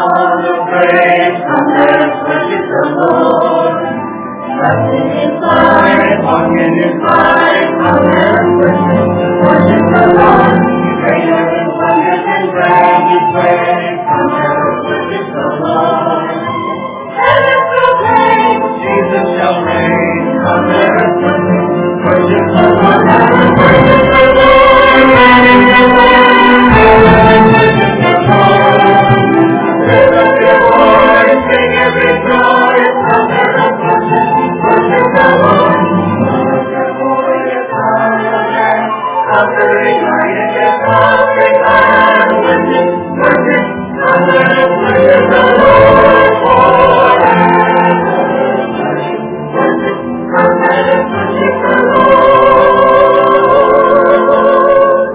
all the praise, come let us worship the Lord. Nothing is life, walking in life, come let us worship the Lord. Greater than wonders and grand His ways, come let us worship the Lord. Let us proclaim, Jesus shall reign, come let us worship the Lord. Let us worship the Lord, and in the Lord, let us worship the Lord. Lift up your voice, sing every joy, come let us worship the Lord. Conquering light against conquering light, worship, worship, come let us worship the Lord forever. Worship, worship, come let us worship the Lord.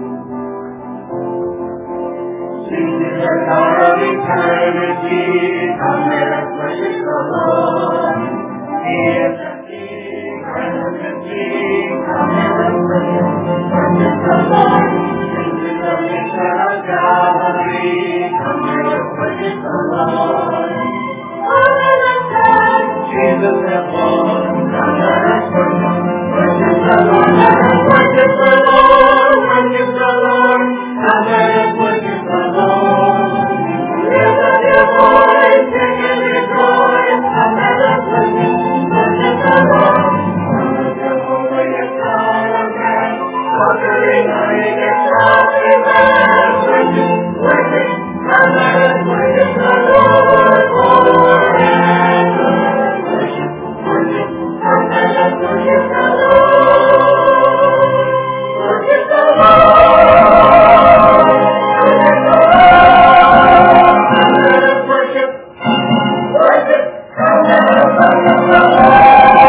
Sing to the God of eternity, come let us worship the Lord. He is the King, present King, come let us worship the Lord. Sing to the Maker of Galilee, come let us worship the Lord. Come let us dance, Jesus has won, come let us worship the Lord. Let us worship the Lord, worship the Lord, come let us worship the Lord. Lift up your voice, sing and rejoice, come let us worship the Lord. Jehovah is our God, conquering light against conquering light, worship, worship, come let us worship the Lord forever. Worship, worship, come let us worship the Lord. Worship the Lord. Worship the Lord. Come let us worship. Worship, come let us worship the Lord.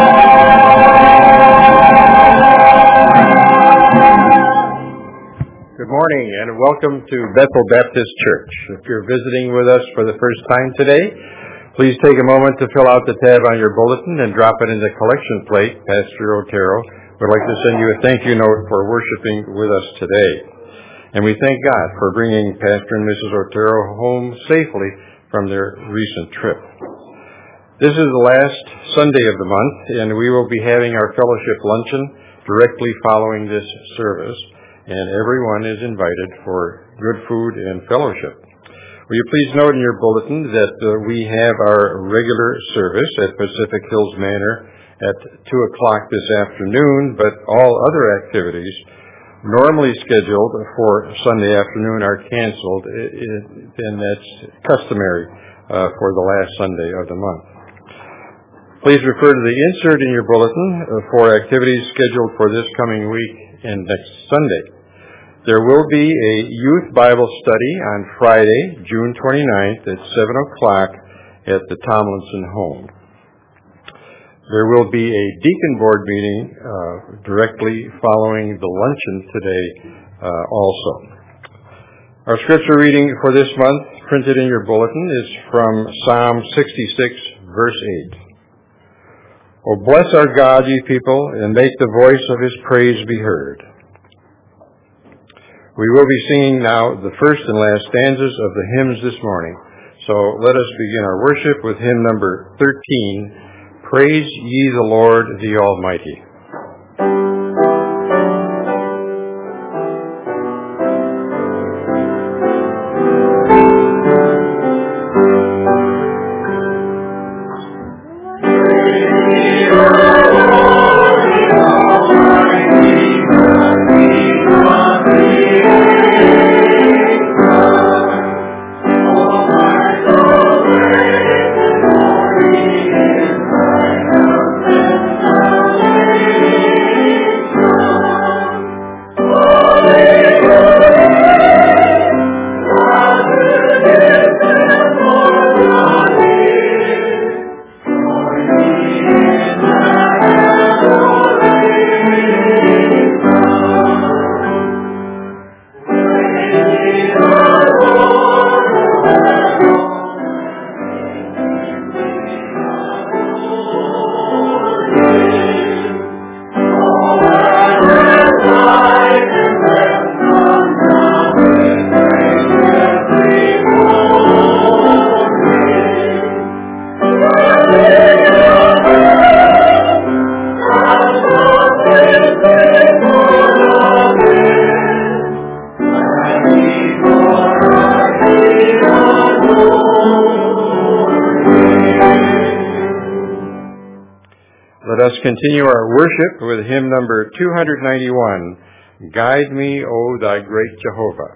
Good morning and welcome to Bethel Baptist Church. If you're visiting with us for the first time today, please take a moment to fill out the tab on your bulletin and drop it in the collection plate. Pastor Otero would like to send you a thank you note for worshiping with us today. And we thank God for bringing Pastor and Mrs. Otero home safely from their recent trip. This is the last Sunday of the month, and we will be having our fellowship luncheon directly following this service. And everyone is invited for good food and fellowship. Will you please note in your bulletin that we have our regular service at Pacific Hills Manor at 2 o'clock this afternoon, but all other activities normally scheduled for Sunday afternoon are canceled, and that's customary for the last Sunday of the month. Please refer to the insert in your bulletin for activities scheduled for this coming week and next Sunday. There will be a youth Bible study on Friday, June 29th at 7 o'clock at the Tomlinson home. There will be a deacon board meeting directly following the luncheon today also. Our scripture reading for this month, printed in your bulletin, is from Psalm 66, verse 8. O bless our God, ye people, and make the voice of his praise be heard. We will be singing now the first and last stanzas of the hymns this morning. So let us begin our worship with hymn number 13, Praise Ye the Lord, the Almighty. Praise let's continue our worship with hymn number 291, Guide Me, O Thy Great Jehovah.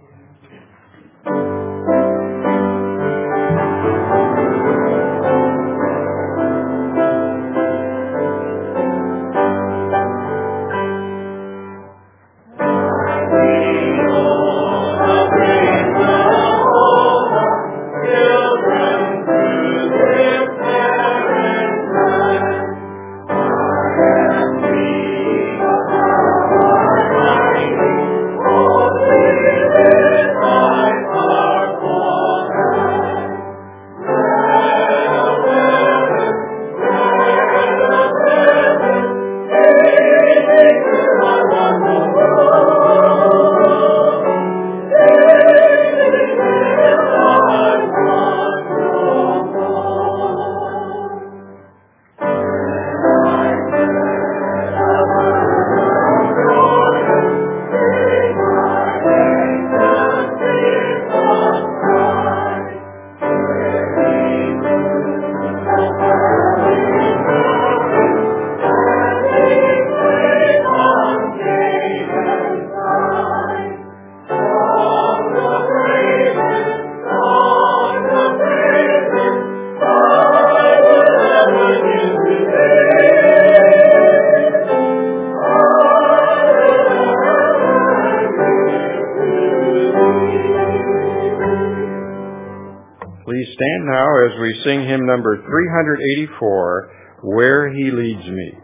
Stand now as we sing hymn number 384, Where He Leads Me.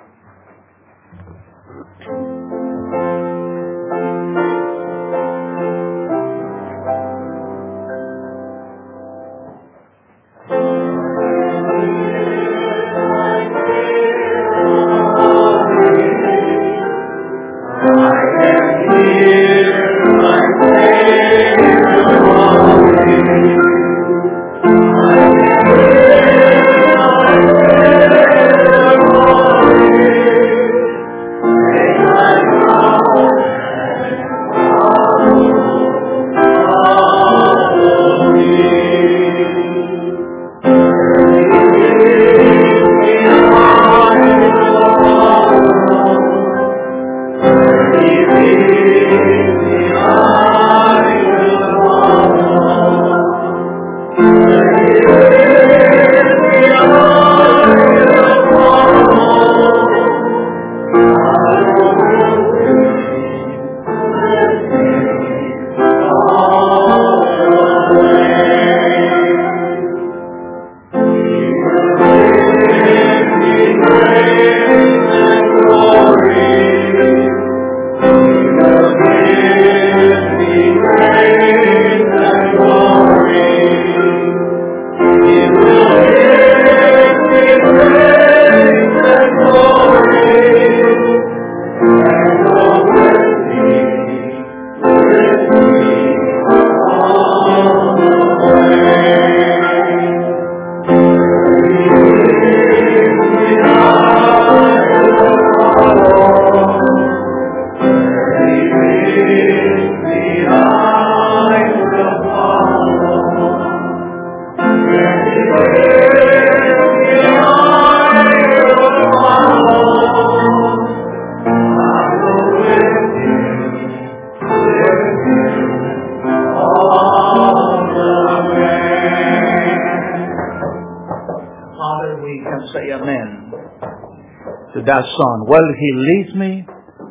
That song, Where He leads me,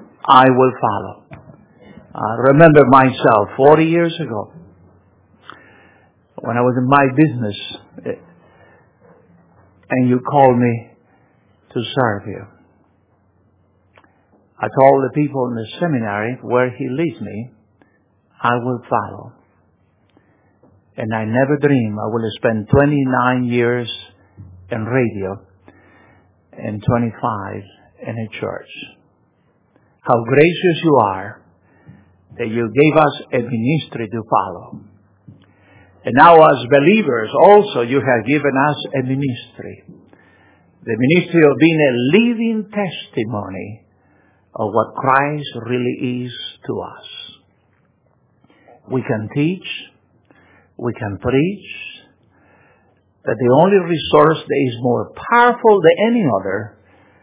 I will follow. I remember myself 40 years ago when I was in my business and you called me to serve you. I told the people in the seminary, where He leads me, I will follow. And I never dreamed I would spend 29 years in radio and 25 in a church. How gracious you are that you gave us a ministry to follow. And now as believers also you have given us a ministry. The ministry of being a living testimony of what Christ really is to us. We can teach, we can preach, that the only resource that is more powerful than any other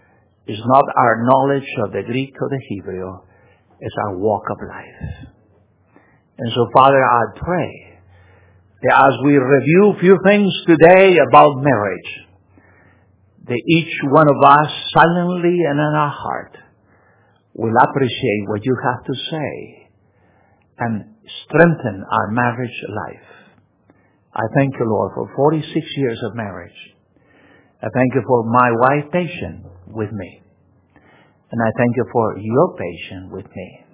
is not our knowledge of the Greek or the Hebrew. It's our walk of life. And so, Father, I pray that as we review a few things today about marriage, that each one of us silently and in our heart will appreciate what you have to say and strengthen our marriage life. I thank you, Lord, for 46 years of marriage. I thank you for my wife patient with me. And I thank you for your patience with me.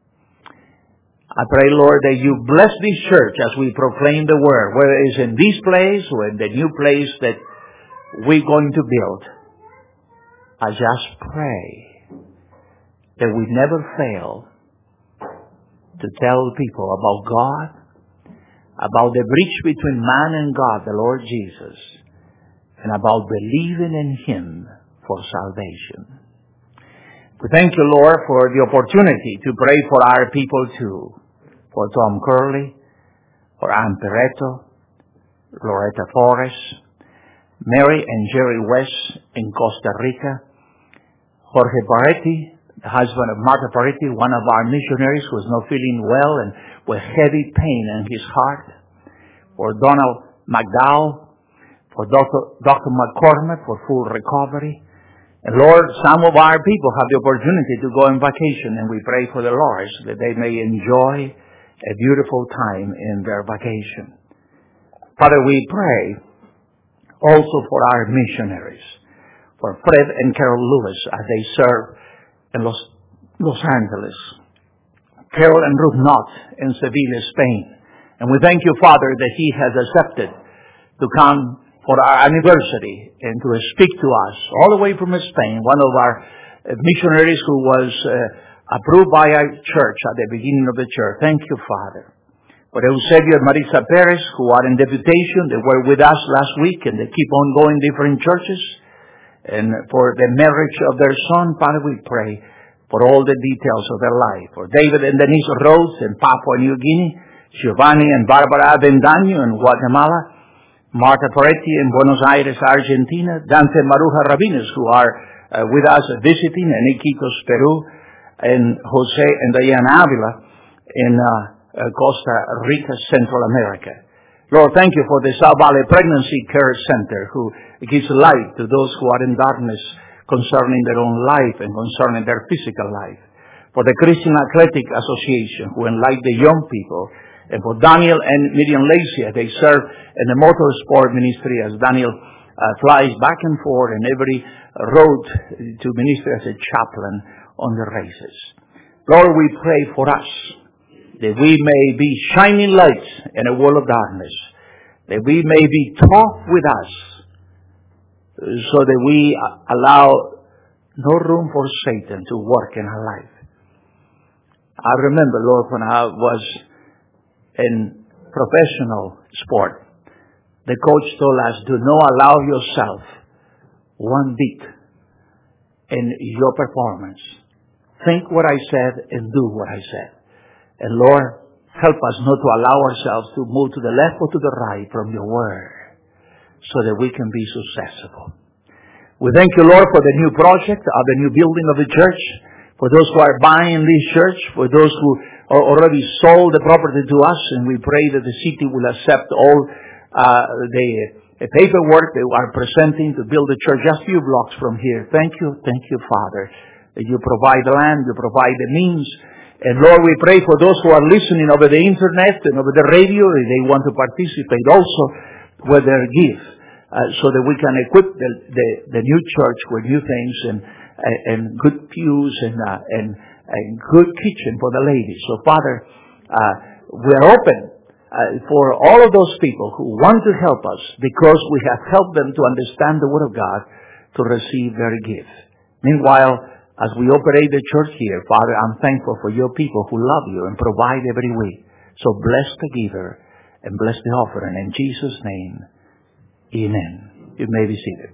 I pray, Lord, that you bless this church as we proclaim the word, whether it's in this place or in the new place that we're going to build. I just pray that we never fail to tell people about God, about the breach between man and God, the Lord Jesus, and about believing in Him for salvation. We thank you, Lord, for the opportunity to pray for our people too, for Tom Curley, for Ann Peretto, Loretta Forrest, Mary and Jerry West in Costa Rica, Jorge Paretti, the husband of Martha Paretti, one of our missionaries who is not feeling well and with heavy pain in his heart, for Donald McDowell, for Dr. McCormick for full recovery. And Lord, some of our people have the opportunity to go on vacation, and we pray for the Lord that they may enjoy a beautiful time in their vacation. Father, we pray also for our missionaries, for Fred and Carol Lewis as they serve in Los Angeles, Carol and Ruth Knott in Seville, Spain. And we thank you, Father, that he has accepted to come for our anniversary and to speak to us all the way from Spain, one of our missionaries who was approved by our church at the beginning of the church. Thank you, Father. For Eusebio and Marisa Perez, who are in deputation, they were with us last week and they keep on going different churches. And for the marriage of their son, Father, we pray for all the details of their life. For David and Denise Rhodes in Papua New Guinea, Giovanni and Barbara Avendaño in Guatemala, Marta Peretti in Buenos Aires, Argentina, Dante Maruja Rabines, who are with us visiting in Iquitos, Peru, and Jose and Diana Avila in Costa Rica, Central America. Lord, thank you for the South Valley Pregnancy Care Center, who gives light to those who are in darkness concerning their own life and concerning their physical life. For the Christian Athletic Association, who enlighten the young people. And for Daniel and Miriam Lacia, they serve in the motorsport ministry as Daniel flies back and forth in every road to minister as a chaplain on the races. Lord, we pray for us, that we may be shining lights in a world of darkness, that we may be taught with us, so that we allow no room for Satan to work in our life. I remember, Lord, when I was in professional sport, the coach told us, do not allow yourself one bit in your performance. Think what I said and do what I said. And Lord, help us not to allow ourselves to move to the left or to the right from your word, so that we can be successful. We thank you, Lord, for the new project of the new building of the church, for those who are buying this church, for those who already sold the property to us, and we pray that the city will accept all the paperwork they are presenting to build the church just a few blocks from here. Thank you, Father, that you provide the land, you provide the means. And Lord, we pray for those who are listening over the internet and over the radio, if they want to participate also with their gift, so that we can equip the new church with new things and good pews and good kitchen for the ladies. So Father, we are open for all of those people who want to help us, because we have helped them to understand the Word of God, to receive their gift. Meanwhile, as we operate the church here, Father, I'm thankful for your people who love you and provide every week. So bless the giver and bless the offering. In Jesus' name, amen. You may be seated.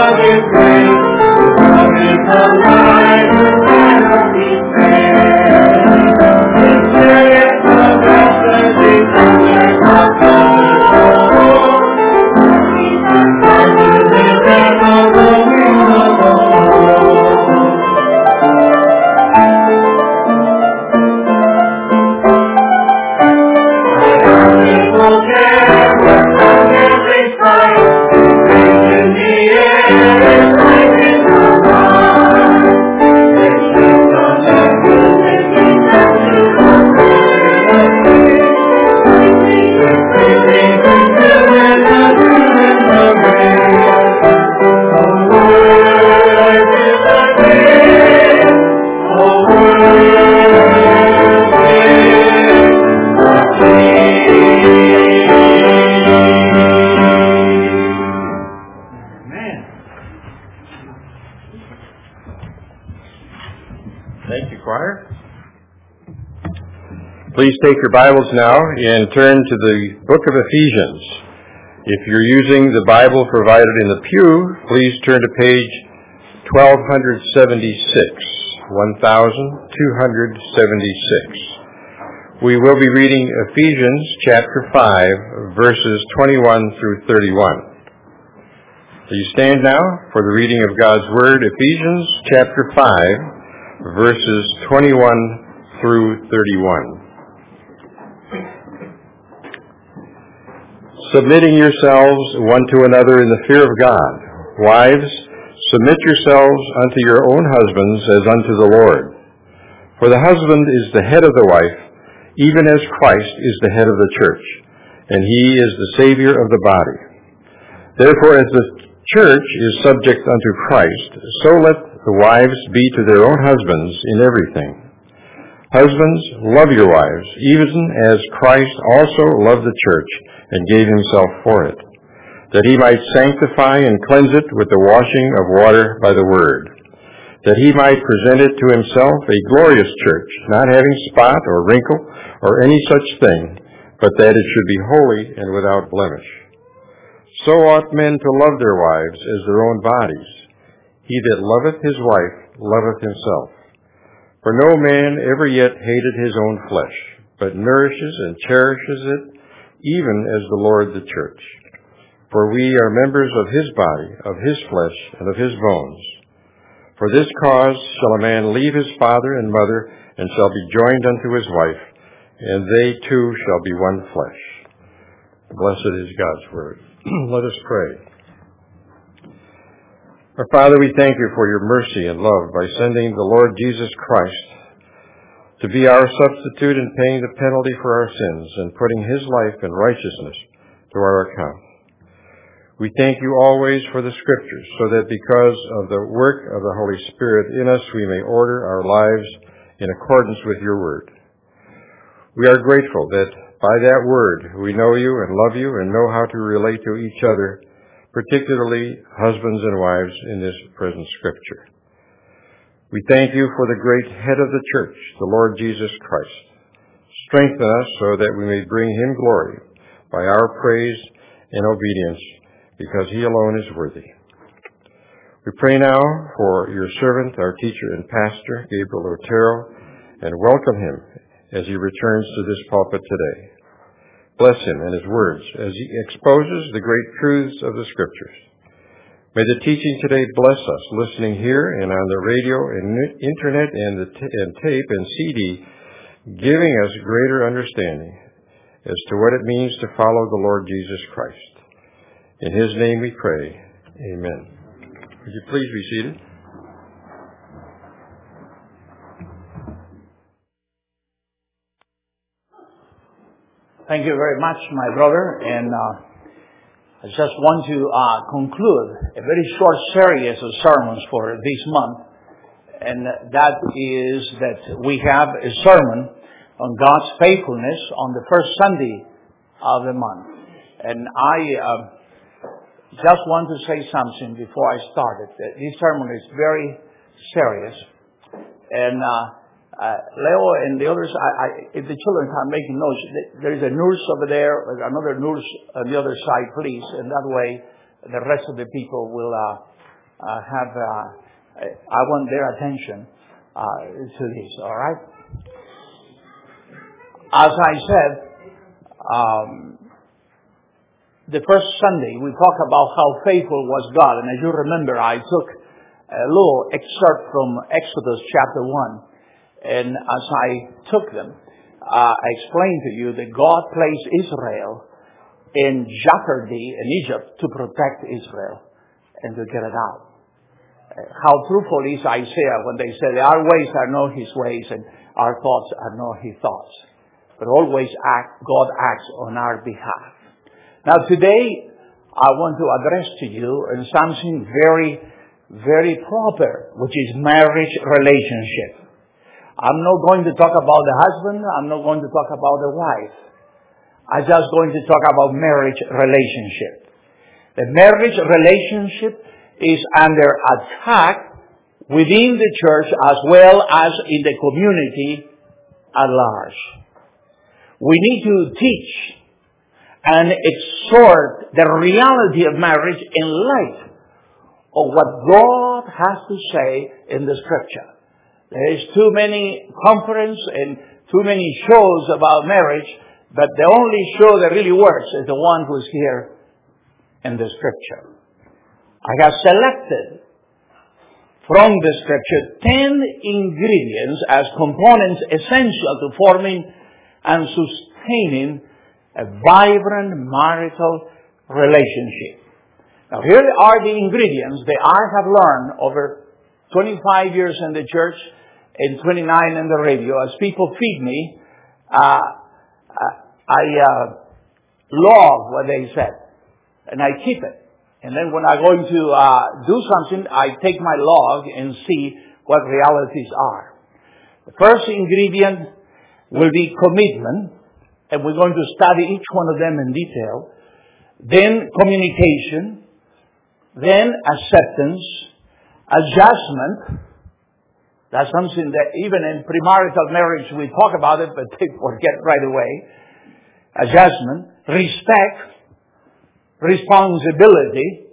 God is great, God is alive, who cannot be saved. His chariots of ecstasy, thunders of control. He's unfounded, his echoes ring alone. People care, work on every side. Raise in the air, life in the heart. They shift on their music, they come to the praise until there's a room in the rain. The word is a name, the word is Thank you, choir. Please take your Bibles now and turn to the book of Ephesians. If you're using the Bible provided in the pew, please turn to page 1276, 1276. We will be reading Ephesians chapter 5, verses 21 through 31. You stand now for the reading of God's Word, Ephesians chapter 5, verses 21 through 31. Submitting yourselves one to another in the fear of God. Wives, submit yourselves unto your own husbands as unto the Lord. For the husband is the head of the wife, even as Christ is the head of the church, and he is the Savior of the body. Therefore, as the church is subject unto Christ, so let the wives be to their own husbands in everything. Husbands, love your wives, even as Christ also loved the church and gave himself for it, that he might sanctify and cleanse it with the washing of water by the word, that he might present it to himself a glorious church, not having spot or wrinkle or any such thing, but that it should be holy and without blemish. So ought men to love their wives as their own bodies. He that loveth his wife loveth himself. For no man ever yet hated his own flesh, but nourishes and cherishes it, even as the Lord the church. For we are members of his body, of his flesh, and of his bones. For this cause shall a man leave his father and mother, and shall be joined unto his wife, and they two shall be one flesh. Blessed is God's word. Let us pray. Our Father, we thank you for your mercy and love by sending the Lord Jesus Christ to be our substitute in paying the penalty for our sins and putting his life and righteousness to our account. We thank you always for the Scriptures, so that because of the work of the Holy Spirit in us, we may order our lives in accordance with your word. We are grateful that by that word we know you and love you and know how to relate to each other, particularly husbands and wives in this present Scripture. We thank you for the great head of the church, the Lord Jesus Christ. Strengthen us so that we may bring him glory by our praise and obedience, because he alone is worthy. We pray now for your servant, our teacher and pastor, Gabriel Otero, and welcome him as he returns to this pulpit today. Bless him and his words as he exposes the great truths of the Scriptures. May the teaching today bless us, listening here and on the radio and internet and tape and CD, giving us greater understanding as to what it means to follow the Lord Jesus Christ. In his name we pray. Amen. Would you please be seated? Thank you very much, my brother. And I just want to conclude a very short series of sermons for this month. And that is that we have a sermon on God's faithfulness on the first Sunday of the month. And I just want to say something before I start it. This sermon is very serious. And Leo and the others, if the children are making noise, there is a nurse over there, another nurse on the other side, please. And that way, the rest of the people will I want their attention to this, all right? As I said, the first Sunday we talked about how faithful was God. And as you remember, I took a little excerpt from Exodus chapter 1. And as I took them, I explained to you that God placed Israel in jeopardy in Egypt to protect Israel and to get it out. How truthful is Isaiah when they say, our ways are not his ways and our thoughts are not his thoughts. But always God acts on our behalf. Now today, I want to address to you something very, very proper, which is marriage relationship. I'm not going to talk about the husband. I'm not going to talk about the wife. I'm just going to talk about marriage relationship. The marriage relationship is under attack within the church as well as in the community at large. We need to teach and exhort the reality of marriage in light of what God has to say in the Scripture. There is too many conferences and too many shows about marriage, but the only show that really works is the one who's here in the Scripture. I have selected from the Scripture 10 ingredients as components essential to forming and sustaining a vibrant marital relationship. Now here are the ingredients that I have learned over 25 years in the church and 29 in the radio. As people feed me, I log what they said, and I keep it. And then when I'm going to do something, I take my log and see what realities are. The first ingredient will be commitment, and we're going to study each one of them in detail. Then communication, then acceptance, adjustment. That's something that even in premarital marriage we talk about it, but they forget right away. Adjustment, respect, responsibility,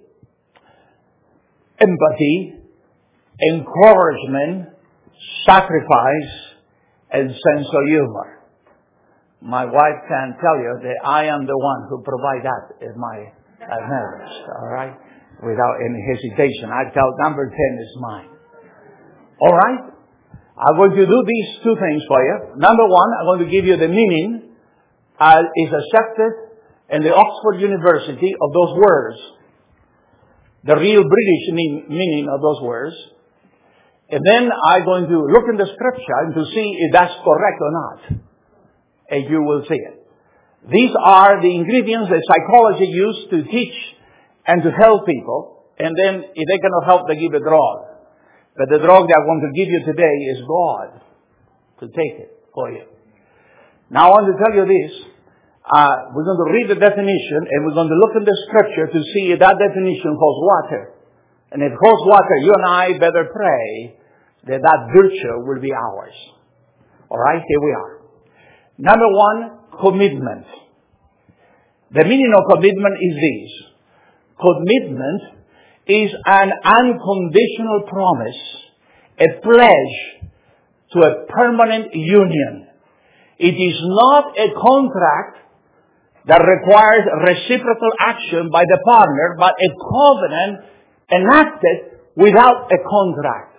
empathy, encouragement, sacrifice, and sense of humor. My wife can tell you that I am the one who provides that in my marriage, all right? Without any hesitation. I tell number 10 is mine. All right? I'm going to do these two things for you. Number one, I'm going to give you the meaning is accepted in the Oxford University of those words. The real British meaning of those words. And then I'm going to look in the Scripture and to see if that's correct or not. And you will see it. These are the ingredients that psychology used to teach and to help people. And then if they cannot help, they give a drug. But the drug that I want to give you today is God to take it for you. Now I want to tell you this. We're going to read the definition and we're going to look in the Scripture to see if that definition holds water. And if it holds water, you and I better pray that that virtue will be ours. All right, here we are. Number one, commitment. The meaning of commitment is this. Commitment is an unconditional promise, a pledge to a permanent union. It is not a contract that requires reciprocal action by the partner, but a covenant enacted without a contract.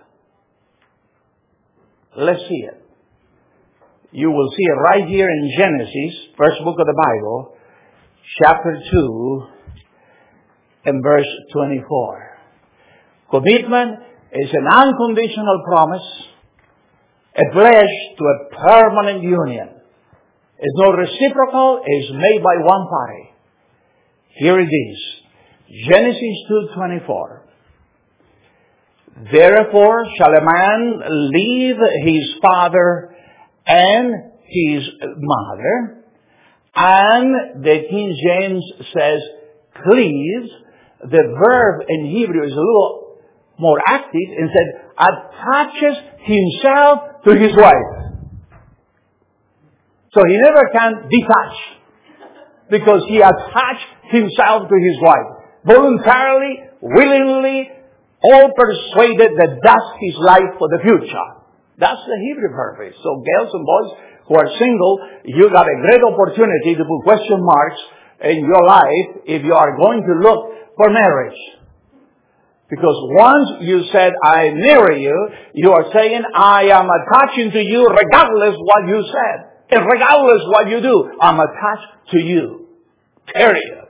Let's see it. You will see it right here in Genesis, first book of the Bible, chapter 2, and verse 24. Commitment is an unconditional promise, a pledge to a permanent union. It's not reciprocal, it's made by one party. Here it is. Genesis 2:24. Therefore shall a man leave his father and his mother, and the King James says cleaves. The verb in Hebrew is a little more active and said attaches himself to his wife. So he never can detach because he attached himself to his wife. Voluntarily, willingly, all persuaded that that's his life for the future. That's the Hebrew purpose. So girls and boys who are single, you got a great opportunity to put question marks in your life if you are going to look for marriage. Because once you said, I marry you, you are saying, I am attaching to you regardless what you said. And regardless what you do, I'm attached to you. Period.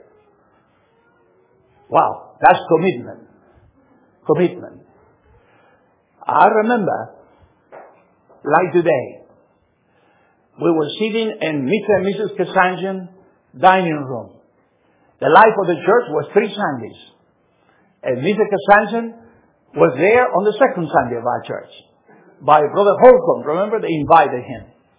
Wow, that's commitment. Commitment. I remember, like today, we were sitting in Mr. and Mrs. Kasanjian dining room. The life of the church was 3 Sundays. And Mr. Kasanjian was there on the second Sunday of our church. By Brother Holcomb. Remember, they invited him.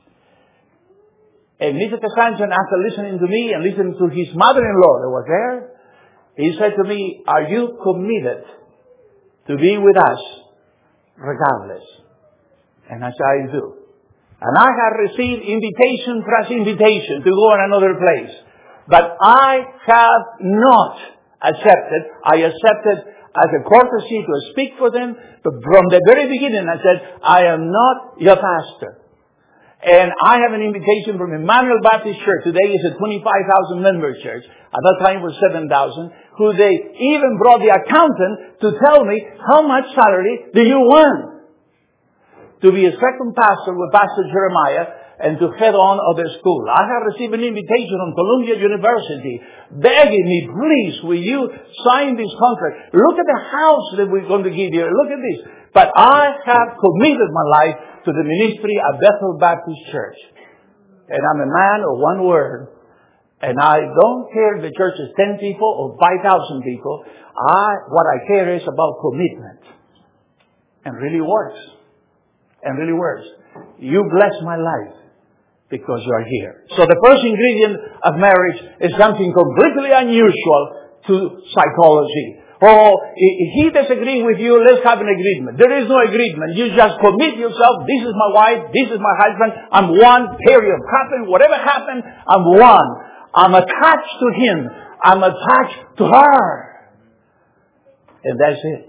And Mr. Kasanjian, after listening to me and listening to his mother-in-law that was there, he said to me, are you committed to be with us regardless? And I said, I do. And I have received invitation plus invitation to go in another place. But I have not accepted. I accepted as a courtesy to speak for them. But from the very beginning I said, I am not your pastor. And I have an invitation from Emmanuel Baptist Church. Today is a 25,000 member church. At that time it was 7,000. Who they even brought the accountant to tell me, how much salary do you want? To be a second pastor with Pastor Jeremiah and to head on other school. I have received an invitation from Columbia University begging me, please, will you sign this contract? Look at the house that we're going to give you. Look at this. But I have committed my life to the ministry of Bethel Baptist Church. And I'm a man of one word. And I don't care if the church is 10 people or 5,000 people. What I care is about commitment. And really works. And really works. You bless my life because you are here. So the first ingredient of marriage is something completely unusual to psychology. Oh, if he disagrees with you, let's have an agreement. There is no agreement. You just commit yourself. This is my wife. This is my husband. I'm one. Period. Whatever happened, I'm one. I'm attached to him. I'm attached to her. And that's it.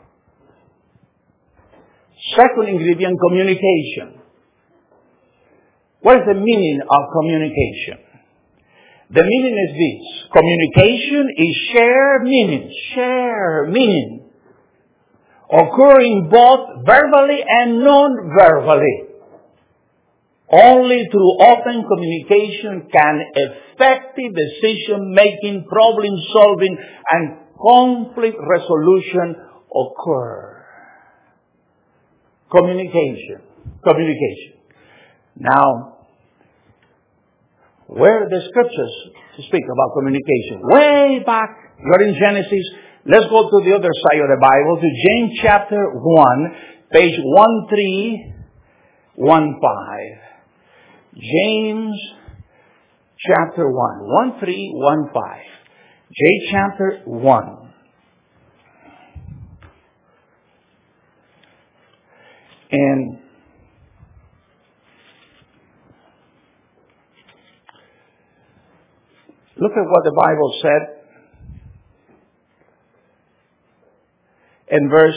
Second ingredient, communication. What is the meaning of communication? The meaning is this. Communication is share meaning, occurring both verbally and non-verbally. Only through open communication can effective decision-making, problem-solving, and conflict resolution occur. Communication. Now, where are the scriptures to speak about communication? Way back, you're in Genesis. Let's go to the other side of the Bible, to James chapter 1, page 1315. James chapter 1, 1315. James chapter 1. And look at what the Bible said in verse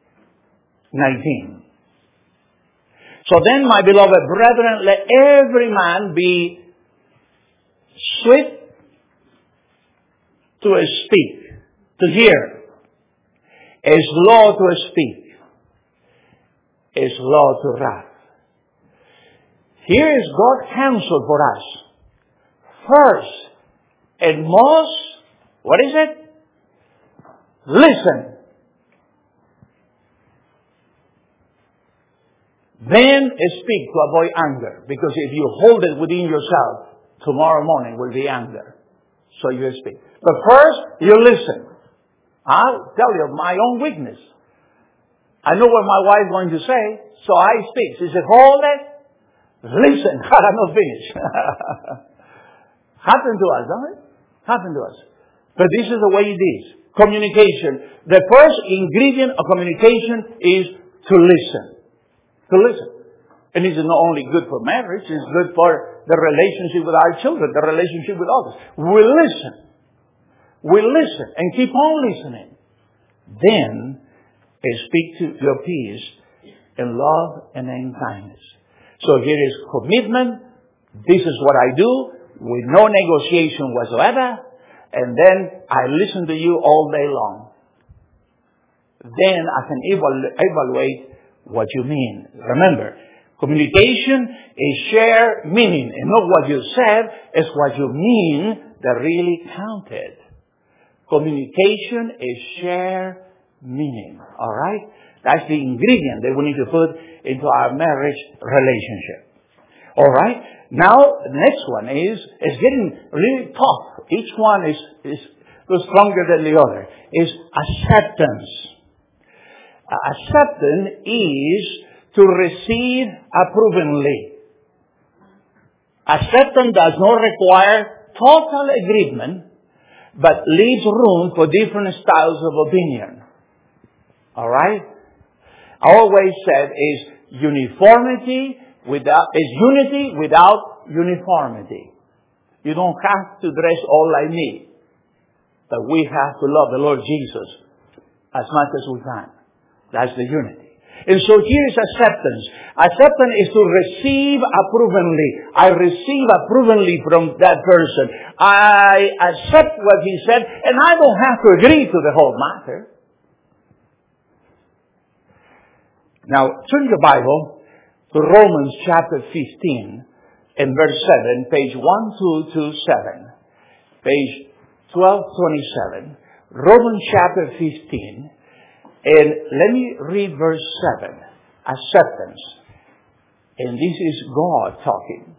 19. So then, my beloved brethren, let every man be swift to speak, to hear, slow to speak, slow to wrath. Here is God's counsel for us. First and most, what is it? Listen. Then speak to avoid anger. Because if you hold it within yourself, tomorrow morning will be anger. So you speak. But first, you listen. I'll tell you my own weakness. I know what my wife is going to say, so I speak. She said, hold it. Listen. I'm not finished. Happened to us, don't it? Happened to us. But this is the way it is. Communication. The first ingredient of communication is to listen. To listen. And it's not only good for marriage, it's good for the relationship with our children, the relationship with others. We listen. We listen and keep on listening. Then speak to your peace in love and in kindness. So here is commitment. This is what I do with no negotiation whatsoever. And then I listen to you all day long. Then I can evaluate what you mean. Remember, communication is shared meaning. And not what you said, it's what you mean that really counted. Communication is shared meaning. All right? That's the ingredient that we need to put into our marriage relationship. All right? Now, the next one is getting really tough. Each one is stronger than the other. Is acceptance. Acceptance is to receive approvingly. Acceptance does not require total agreement, but leaves room for different styles of opinion. All right? I always said is unity without uniformity. You don't have to dress all like me, but we have to love the Lord Jesus as much as we can. That's the unity. And so here is acceptance. Acceptance is to receive approvingly. I receive approvingly from that person. I accept what he said, and I don't have to agree to the whole matter. Now, turn your Bible to Romans chapter 15 and verse 7, page 1227, page 1227, Romans chapter 15, and let me read verse 7, acceptance. And this is God talking.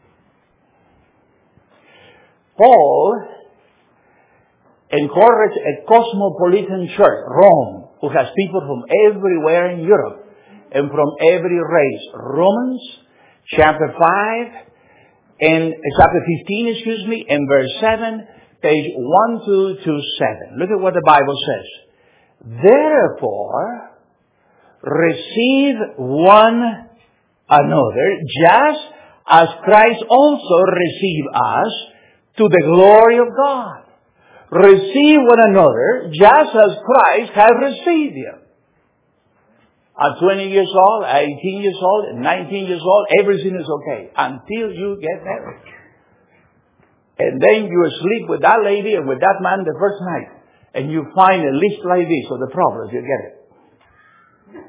Paul encouraged a cosmopolitan church, Rome, who has people from everywhere in Europe and from every race. Romans chapter 5 and chapter 15, and verse 7, page 1227. Look at what the Bible says. Therefore, receive one another, just as Christ also received us to the glory of God. Receive one another, just as Christ has received you. At 20 years old, 18 years old, 19 years old, everything is okay until you get married. And then you sleep with that lady and with that man the first night. And you find a list like this of the problems, you get it.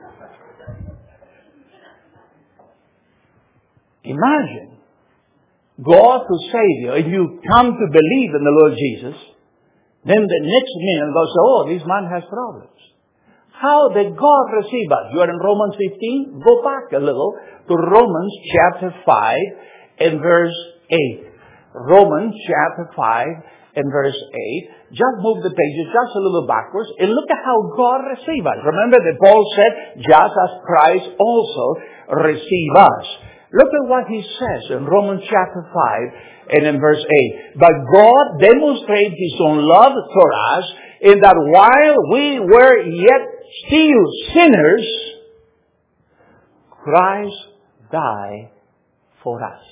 Imagine God to save you. If you come to believe in the Lord Jesus, then the next minute God says, oh, this man has problems. How did God receive us? You are in Romans 15. Go back a little to Romans chapter 5 and verse 8. Romans chapter 5 and verse 8. Just move the pages just a little backwards and look at how God received us. Remember that Paul said, just as Christ also received us. Look at what he says in Romans chapter 5 and in verse 8. But God demonstrated his own love for us in that while we were yet still sinners, Christ died for us.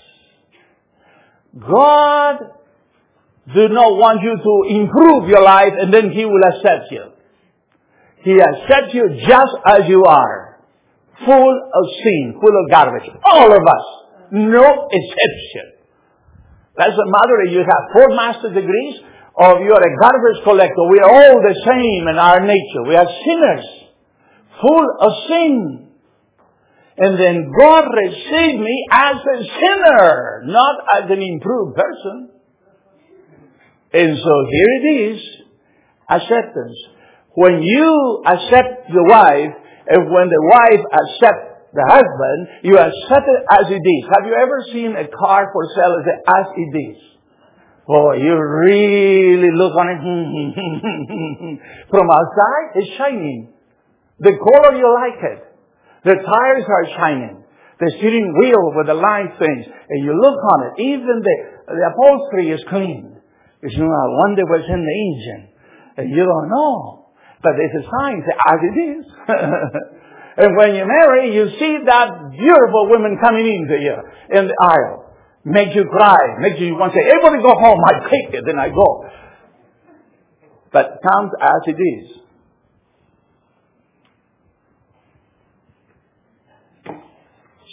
God does not want you to improve your life and then he will accept you. He accepts you just as you are. Full of sin, full of garbage. All of us. No exception. Doesn't matter if you have 4 master's degrees or you are a garbage collector. We are all the same in our nature. We are sinners. Full of sin. And then God received me as a sinner, not as an improved person. And so here it is, acceptance. When you accept your wife, and when the wife accepts the husband, you accept it as it is. Have you ever seen a car for sale as it is? Oh, you really look on it. From outside, it's shining. The color, you like it. The tires are shining. The steering wheel with the light things. And you look on it. Even the upholstery is clean. Because you know, I wonder what's in the engine. And you don't know. But there's a sign as it is. And when you marry, you see that beautiful woman coming into you in the aisle. Makes you cry. Makes you want to say, everybody go home. I take it. Then I go. But comes as it is.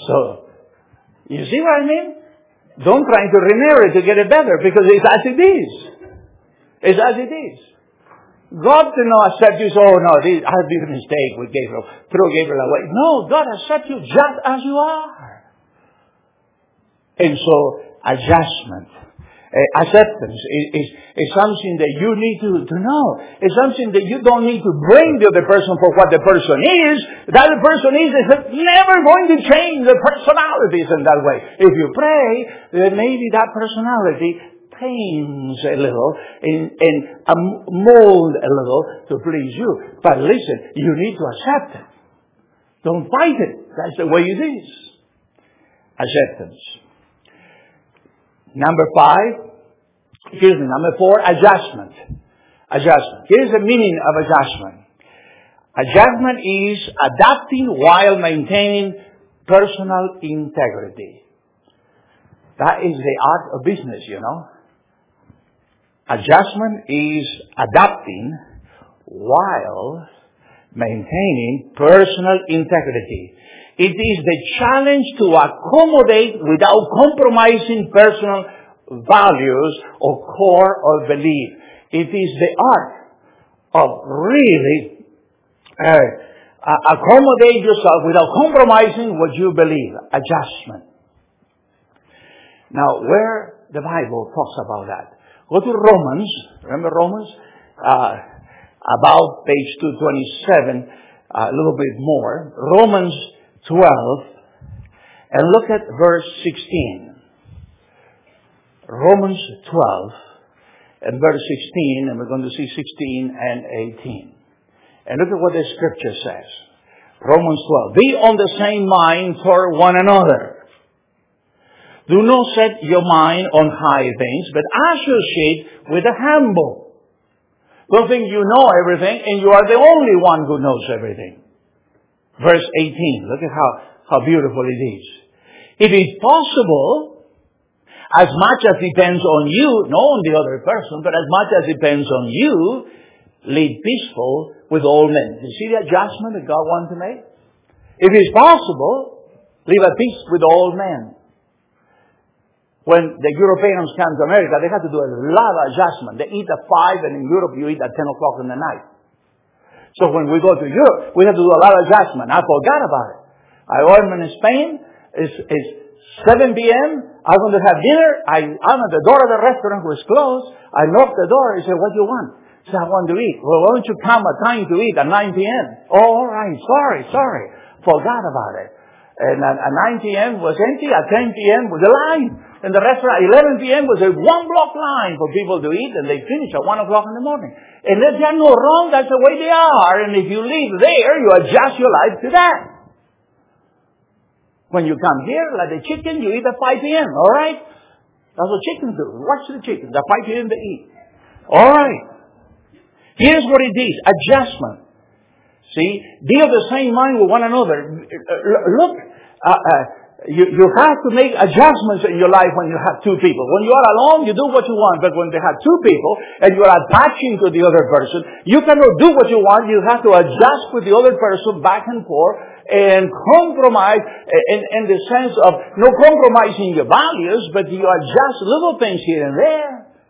So, you see what I mean? Don't try to remarry to get it better, because it's as it is. It's as it is. God did not accept you, so, oh no, I did a mistake with Gabriel. Throw Gabriel away. No, God accepts you just as you are. And so, adjustment, acceptance is something that you need to know. It's something that you don't need to blame the other person for what the person is. That the person is never going to change. The personalities in that way. If you pray, then maybe that personality pains a little and mold a little to please you. But listen, you need to accept it. Don't fight it. That's the way it is. Acceptance. Number 4, adjustment. Adjustment. Here's the meaning of adjustment. Adjustment is adapting while maintaining personal integrity. That is the art of business, you know. Adjustment is adapting while maintaining personal integrity. It is the challenge to accommodate without compromising personal values or core or belief. It is the art of really accommodate yourself without compromising what you believe. Adjustment. Now, where the Bible talks about that? Go to Romans. Remember Romans? About page 227, a little bit more. Romans 12, and look at verse 16. Romans 12 and verse 16, and we're going to see 16 and 18. And look at what the scripture says. Romans 12. Be on the same mind for one another. Do not set your mind on high things, but associate with the humble. Don't think you know everything, and you are the only one who knows everything. Verse 18. Look at how beautiful it is. It is possible, as much as depends on you, not on the other person, but as much as depends on you, live peaceful with all men. You see the adjustment that God wants to make? If it's possible, live at peace with all men. When the Europeans come to America, they have to do a lot of adjustment. They eat at 5, and in Europe you eat at 10 o'clock in the night. So when we go to Europe, we have to do a lot of adjustment. I forgot about it. I'm in Spain. It's 7 p.m. I'm going to have dinner. I'm at the door of the restaurant was closed. I knock the door. He said, what do you want? I said, I want to eat. Well, why don't you come at time to eat at 9 p.m.? Oh, all right. Sorry. Forgot about it. And at 9 p.m. was empty. At 10 p.m. was a line. In the restaurant, 11 p.m. was a one-block line for people to eat, and they finish at 1 o'clock in the morning. And if they're no wrong, that's the way they are. And if you live there, you adjust your life to that. When you come here, like the chicken, you eat at 5 p.m., all right? That's what chickens do. Watch the chickens. At 5 p.m. they eat. All right. Here's what it is. Adjustment. See? Be of the same mind with one another. Look, you have to make adjustments in your life when you have two people. When you are alone, you do what you want. But when they have two people and you are attaching to the other person, you cannot do what you want. You have to adjust with the other person back and forth and compromise in the sense of no compromising your values, but you adjust little things here and there.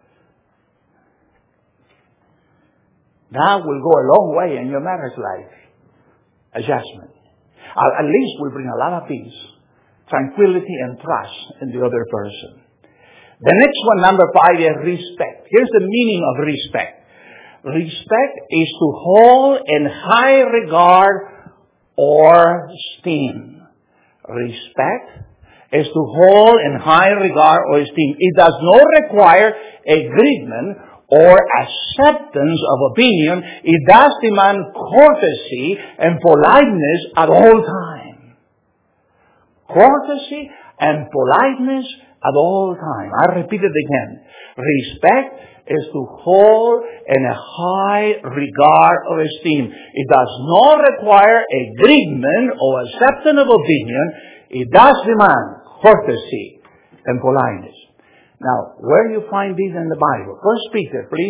That will go a long way in your marriage life. Adjustment. At least will bring a lot of peace, tranquility, and trust in the other person. The next one, number 5, is respect. Here's the meaning of respect. Respect is to hold in high regard or esteem. Respect is to hold in high regard or esteem. It does not require agreement or acceptance of opinion. It does demand courtesy and politeness at all times. Courtesy and politeness at all times. I repeat it again. Respect is to hold in a high regard or esteem. It does not require agreement or acceptance of opinion. It does demand courtesy and politeness. Now, where do you find these in the Bible? First Peter, please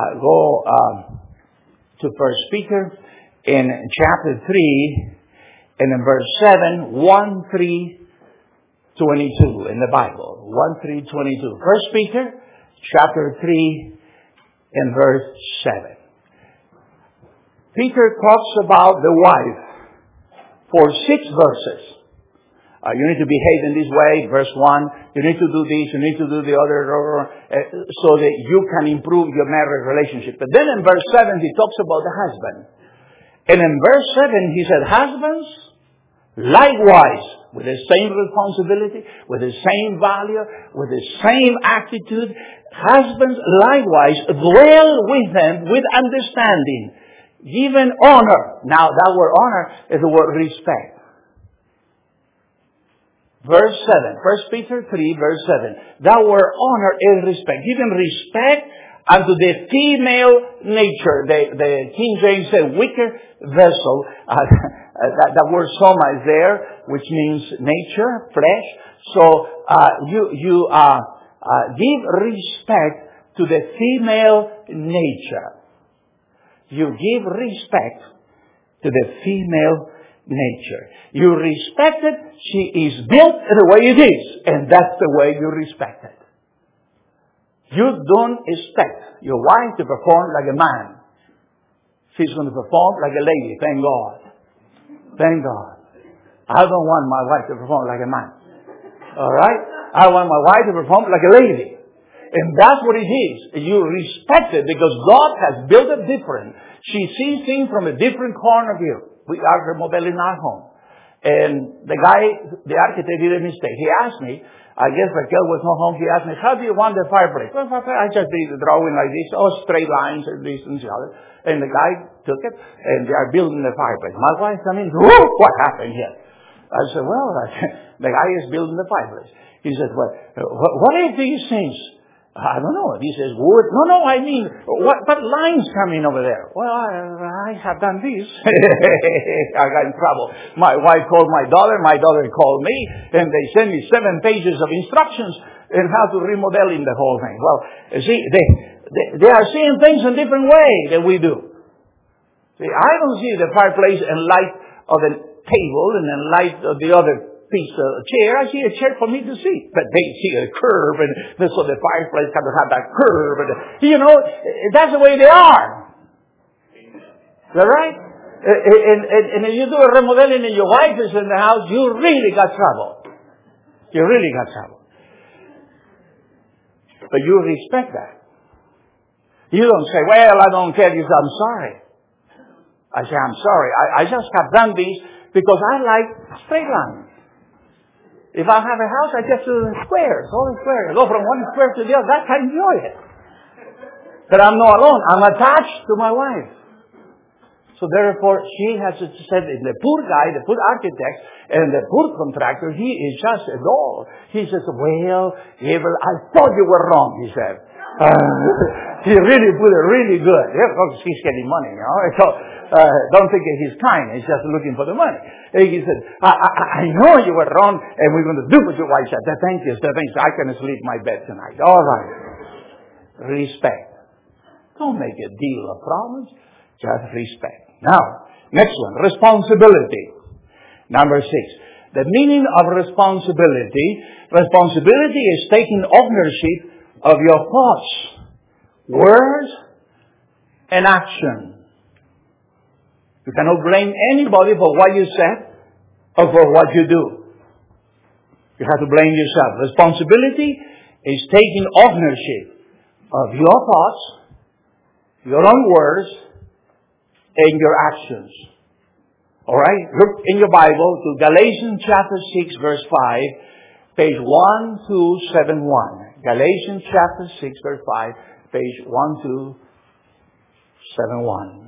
go to First Peter in chapter 3 And in verse 7, 1, 3, 22 in the Bible. 1, 3, 22. 1 Peter chapter 3 and verse 7. Peter talks about the wife for 6 verses. You need to behave in this way, verse 1. You need to do this, you need to do the other, so that you can improve your marriage relationship. But then in verse 7, he talks about the husband. And in verse 7, he said, husbands, likewise, with the same responsibility, with the same value, with the same attitude, husbands, likewise, dwell with them with understanding, giving honor. Now, that word honor is the word respect. Verse 7, 1 Peter 3, verse 7. That word honor is respect. Giving respect unto the female nature. The King James said weaker vessel. That word soma is there, which means nature, flesh. So you give respect to the female nature. You give respect to the female nature. You respect it. She is built the way it is, and that's the way you respect it. You don't expect your wife to perform like a man. She's going to perform like a lady. Thank God. Thank God. I don't want my wife to perform like a man. All right? I want my wife to perform like a lady. And that's what it is. You respect it because God has built it different. She sees things from a different point of view. We are remodeling our home. And the guy, the architect, did a mistake. He asked me, I guess Raquel was not home, he asked me, how do you want the fireplace? Well, I just did the drawing like this, straight lines and this and the other. And the guy took it, and they are building the fireplace. My wife came in, what happened here? I said, well, the guy is building the fireplace. He said, what are these things? I don't know. He says, wood. No, I mean, what lines coming over there? Well, I have done this. I got in trouble. My wife called my daughter called me, and they sent me 7 pages of instructions on how to remodeling the whole thing. Well, see, they are seeing things in a different way than we do. See, I don't see the fireplace in light of the table and in light of the other piece of chair. I see a chair for me to see. But they see a curve, and so the fireplace kind of have that curve. And, that's the way they are. Is that right? And if you do a remodeling and your wife is in the house, you really got trouble. You really got trouble. But you respect that. You don't say, well, I don't care. You say, I'm sorry. I say, I'm sorry. I just have done this because I like straight lines. If I have a house, I just do squares, all the squares. I go from one square to the other. That's how I enjoy it. But I'm not alone. I'm attached to my wife. So therefore, she has said, the poor guy, the poor architect, and the poor contractor, he is just a doll. He says, well, Gabriel, I thought you were wrong, he said. He really put it really good. Yeah, because he's getting money, So, don't think he's kind. He's just looking for the money. And he said, I know you were wrong, and we're going to do what your wife said. Thank you. I can sleep my bed tonight. All right. Respect. Don't make a deal of problems. Just respect. Now, next one. Responsibility. Number 6. The meaning of responsibility. Responsibility is taking ownership of your thoughts, words, and action. You cannot blame anybody for what you said or for what you do. You have to blame yourself. Responsibility is taking ownership of your thoughts, your own words, and your actions. All right? Look in your Bible to Galatians chapter 6, verse 5, page 1271. Galatians chapter 6, verse 5, page 1271.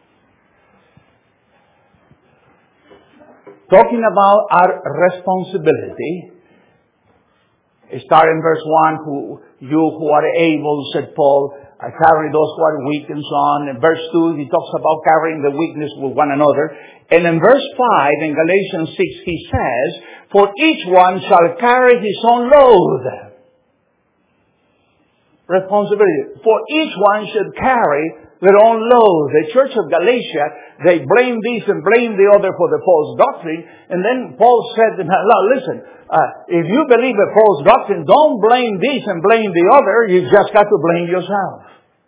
Talking about our responsibility, start in verse 1, you who are able, said Paul, carry those who are weak and so on. In verse 2, he talks about carrying the weakness with one another. And in verse 5, in Galatians 6, he says, for each one shall carry his own load. Responsibility. For each one should carry their own load. The church of Galatia, they blame this and blame the other for the false doctrine. And then Paul said to them, "Now listen, if you believe a false doctrine, don't blame this and blame the other. You just got to blame yourself.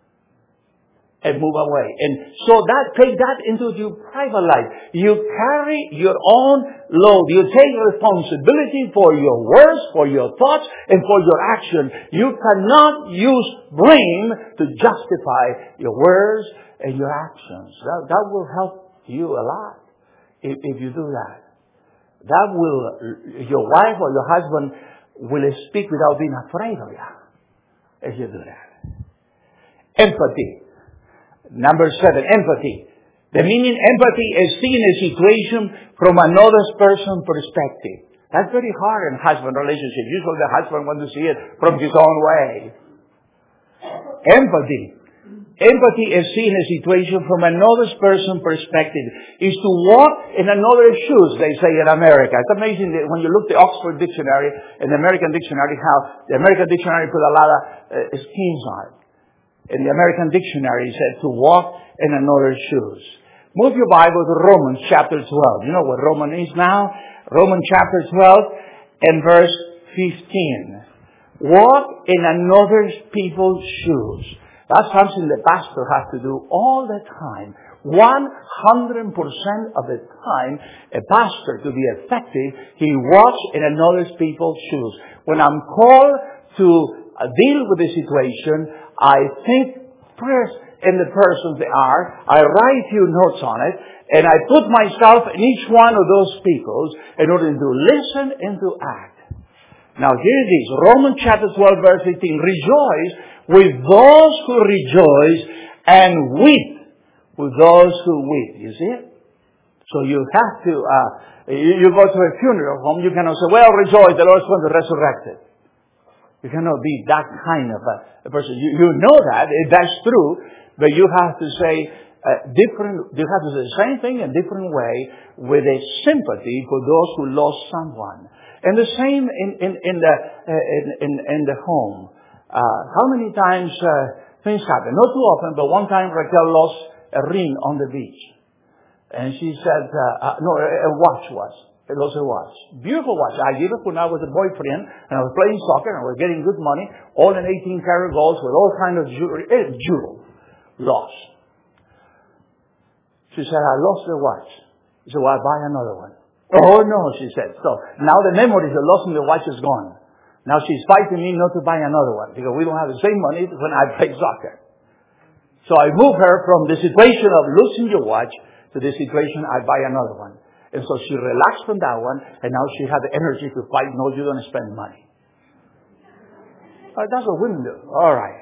And move away." And so take that into your private life. You carry your own load. You take responsibility for your words, for your thoughts, and for your action. You cannot use blame to justify your words and your actions. That will help you a lot if you do that. That will, your wife or your husband will speak without being afraid of you if you do that. Empathy. Number 7, empathy. The meaning empathy is seeing a situation from another person's perspective. That's very hard in husband relationship. Usually the husband wants to see it from his own way. Empathy. Empathy is seeing a situation from another person's perspective. Is to walk in another's shoes, they say in America. It's amazing that when you look at the Oxford Dictionary and the American Dictionary, how the American Dictionary put a lot of schemes on it. In the American Dictionary, it said to walk in another's shoes. Move your Bible to Romans chapter 12. You know what Romans is now? Romans chapter 12 and verse 15. Walk in another people's shoes. That's something the pastor has to do all the time. 100% of the time, a pastor, to be effective, he walks in another people's shoes. When I'm called to deal with the situation, I think first in the persons they are. I write a few notes on it, and I put myself in each one of those people in order to listen and to act. Now here it is, Romans chapter 12, verse 18. Rejoice with those who rejoice, and weep with those who weep. You see it? So you have to, you go to a funeral home, you cannot say, "Well, rejoice, the Lord is going to resurrect it." You cannot be that kind of a person. You know that's true, but you have to say you have to say the same thing in a different way with a sympathy for those who lost someone. And the same in the home. How many times things happen? Not too often, but one time Raquel lost a ring on the beach. And she said, a watch was. It was a watch. Beautiful watch. I gave it when I was a boyfriend and I was playing soccer and I was getting good money. All in 18-karat golds with all kinds of jewelry. Jewel. Lost. She said, "I lost the watch." She said, "Well, I'll buy another one." "Oh, no," she said. So now the memories of losing the watch is gone. Now she's fighting me not to buy another one because we don't have the same money when I play soccer. So I move her from the situation of losing your watch to the situation I buy another one. And so she relaxed from that one, and now she had the energy to fight. "No, you don't spend money." That's what women do. All right.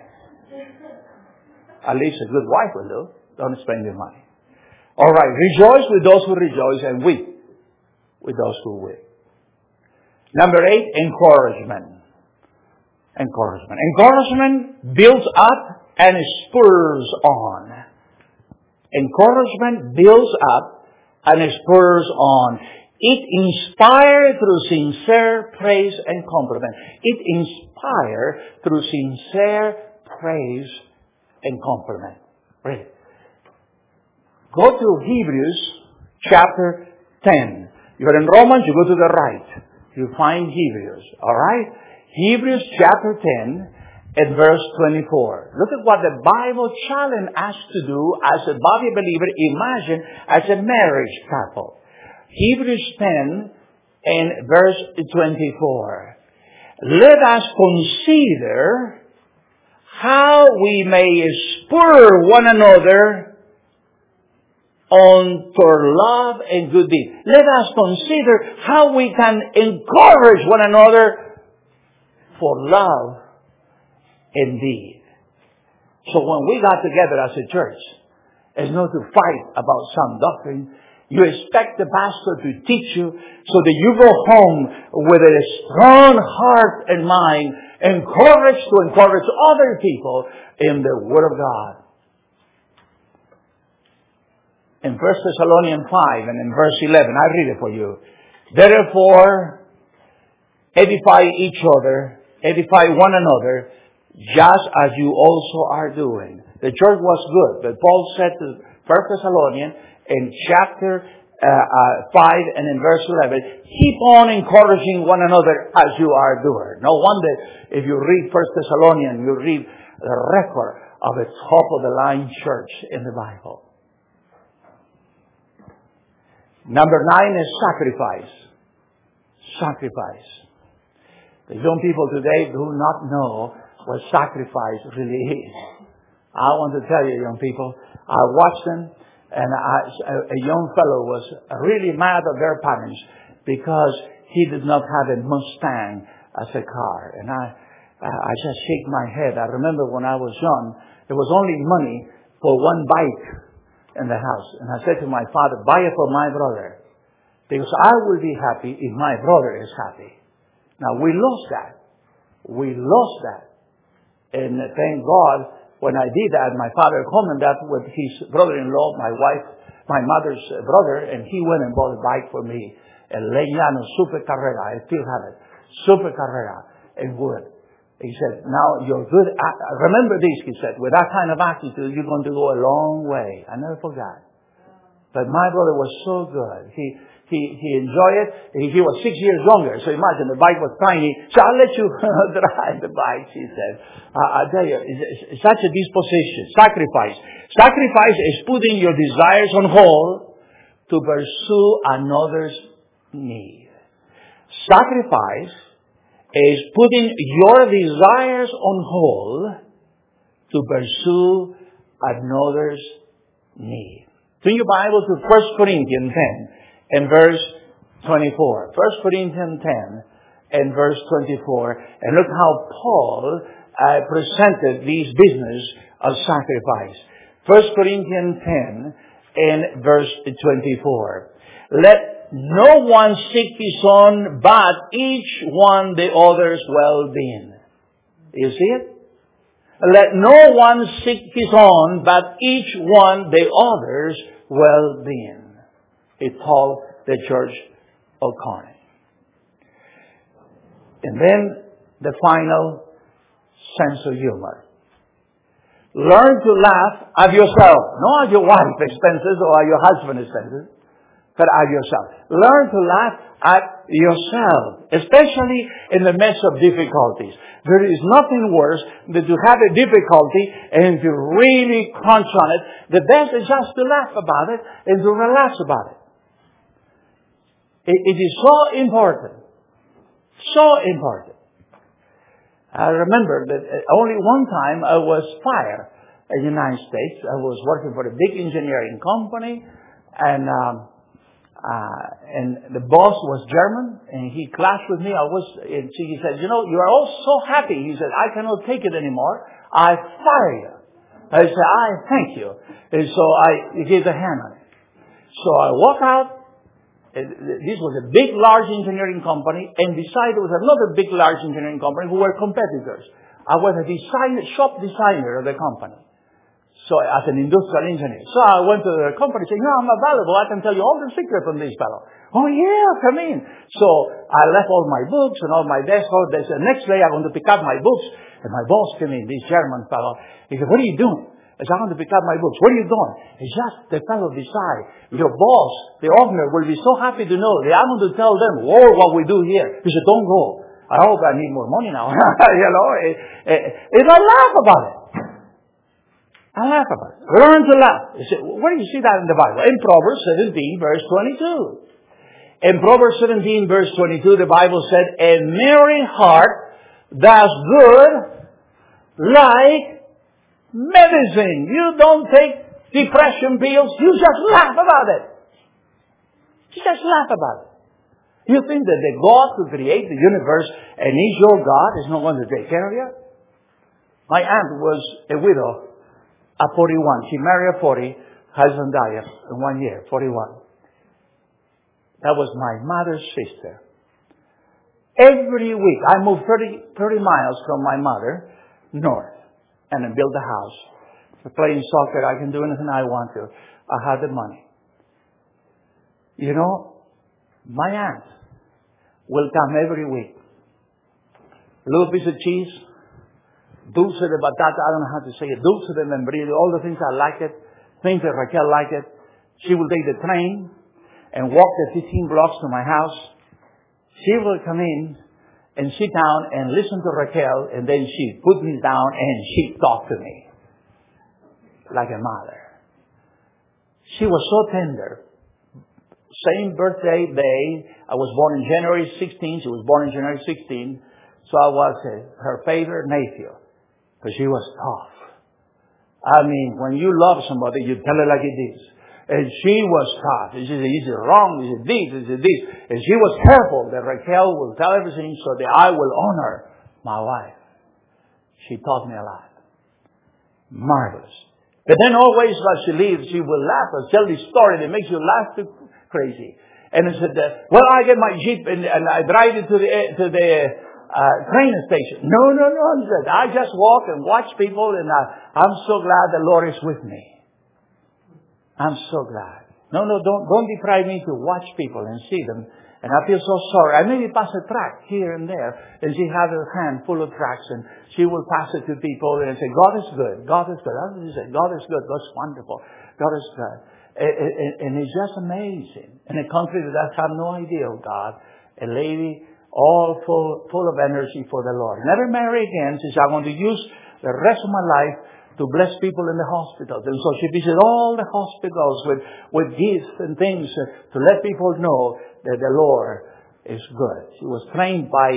At least a good wife will do. Don't spend your money. All right. Rejoice with those who rejoice, and weep with those who weep. Number 8, encouragement. Encouragement. Encouragement builds up and spurs on. Encouragement builds up and spurs on. It inspires through sincere praise and compliment. It inspires through sincere praise and compliment. Read it. Go to Hebrews chapter 10. You're in Romans, you go to the right. You find Hebrews. Alright? Hebrews chapter 10 and verse 24. Look at what the Bible challenges us to do as a body believer. Imagine as a marriage couple. Hebrews 10 and verse 24. Let us consider how we may spur one another on for love and good deeds. Let us consider how we can encourage one another for love and deed. So when we got together as a church, it's not to fight about some doctrine. You expect the pastor to teach you so that you go home with a strong heart and mind, encouraged to encourage other people in the Word of God. In 1 Thessalonians 5 and in verse 11, I read it for you. Therefore, edify each other, edify one another, just as you also are doing. The church was good. But Paul said to 1 Thessalonians in chapter 5 and in verse 11, keep on encouraging one another as you are doing. No wonder if you read 1 Thessalonians, you read the record of a top-of-the-line church in the Bible. Number 9 is sacrifice. Sacrifice. The young people today do not know what sacrifice really is. I want to tell you, young people, I watched them, and a young fellow was really mad at their parents because he did not have a Mustang as a car. And I just shake my head. I remember when I was young, there was only money for one bike in the house. And I said to my father, buy it for my brother, because I will be happy if my brother is happy. Now, we lost that. We lost that. And thank God, when I did that, my father commented that with his brother-in-law, my mother's brother, and he went and bought a bike for me. A Legnano Super Carrera. I still have it. Super Carrera in wood. He said, now you're good. Remember this, he said. With that kind of attitude, you're going to go a long way. I never forgot. But my brother was so good. He enjoyed it. He was 6 years younger. So imagine, the bike was tiny. So I'll let you drive the bike, he said. I tell you, it's such a disposition. Sacrifice. Sacrifice is putting your desires on hold to pursue another's need. Sacrifice is putting your desires on hold to pursue another's need. Turn your Bible to 1 Corinthians 10. In verse 24. 1 Corinthians 10 and verse 24. And look how Paul presented this business of sacrifice. 1 Corinthians 10 and verse 24. Let no one seek his own, but each one the other's well-being. You see it? Let no one seek his own, but each one the other's well-being. It told the church of Corinth. And then the final sense of humor. Learn to laugh at yourself. Not at your wife's expenses or at your husband's expenses, but at yourself. Learn to laugh at yourself, especially in the midst of difficulties. There is nothing worse than to have a difficulty and to really crunch on it. The best is just to laugh about it and to relax about it. It is so important. So important. I remember that only one time I was fired in the United States. I was working for a big engineering company, and the boss was German, and he clashed with me. And he said, you know, you are all so happy. He said, I cannot take it anymore. I fire you. I said, I thank you. And so I gave the hand on it. So I walk out. This was a big, large engineering company, and beside there was another big, large engineering company who were competitors. I was a shop designer of the company. So, as an industrial engineer. So I went to the company and said, I'm available. I can tell you all the secrets from this fellow. Oh, yeah, come in. So I left all my books and all my desk. They said, next day I'm going to pick up my books. And my boss came in, this German fellow. He said, what are you doing? I said, I'm going to pick up my books. Where are you going? It's just the fellow beside. Your boss, the owner, will be so happy to know that I'm going to tell them what we do here. He said, don't go. I hope I need more money now. You know, and I laugh about it. I laugh about it. Learn to laugh. You say, where do you see that in the Bible? In Proverbs 17, verse 22. In Proverbs 17, verse 22, the Bible said, a merry heart does good like medicine. You don't take depression pills. You just laugh about it. You just laugh about it. You think that the God who created the universe and is your God is not going to take care of you? My aunt was a widow at 41. She married at 40. Husband died in 1 year, 41. That was my mother's sister. Every week, I moved 30 miles from my mother north. And then build a house. For playing soccer, I can do anything I want to. I have the money. You know, my aunt will come every week. A little piece of cheese, dulce de batata, I don't know how to say it, dulce de membrillo, all the things I like it, things that Raquel like it. She will take the train and walk the 15 blocks to my house. She will come in and sit down and listen to Raquel, and then she put me down and she talked to me like a mother. She was so tender. Same birthday day. I was born in January 16. She was born in January 16. So I was her favorite nephew. But she was tough. I mean, when you love somebody, you tell her like it is. And she was tough. She said, is it wrong? Is it this? Is it this? And she was careful that Raquel will tell everything so that I will honor my wife. She taught me a lot. Marvelous. But then always while she leaves, she will laugh or tell this story that makes you laugh too crazy. And I said, well, I get my Jeep and I drive it to the train station. No. He said, I just walk and watch people, and I'm so glad the Lord is with me. I'm so glad. No, don't deprive me to watch people and see them. And I feel so sorry. I maybe pass a tract here and there, and she has her hand full of tracts, and she will pass it to people and say, God is good. God is good. That's what she said. God is good. God's wonderful. God is good. And it's just amazing. In a country that has no idea of God, a lady all full of energy for the Lord. Never marry again. She said, I want to use the rest of my life to bless people in the hospitals. And so she visited all the hospitals with gifts and things to let people know that the Lord is good. She was trained by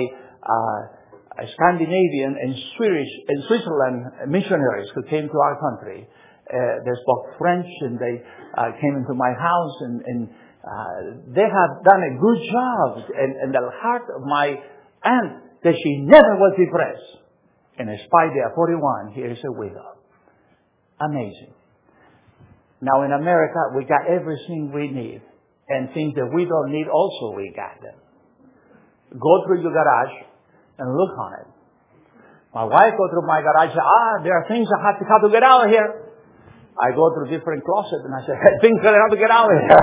Scandinavian and Swedish and Switzerland missionaries who came to our country. They spoke French, and they came into my house, and they have done a good job. And the heart of my aunt, that she never was depressed. And despite they are 41, here is a widow. Amazing. Now in America, we got everything we need. And things that we don't need also, we got them. Go through your garage and look on it. My wife go through my garage and say, there are things I have to get out of here. I go through different closets and I say, things that I have to get out of here.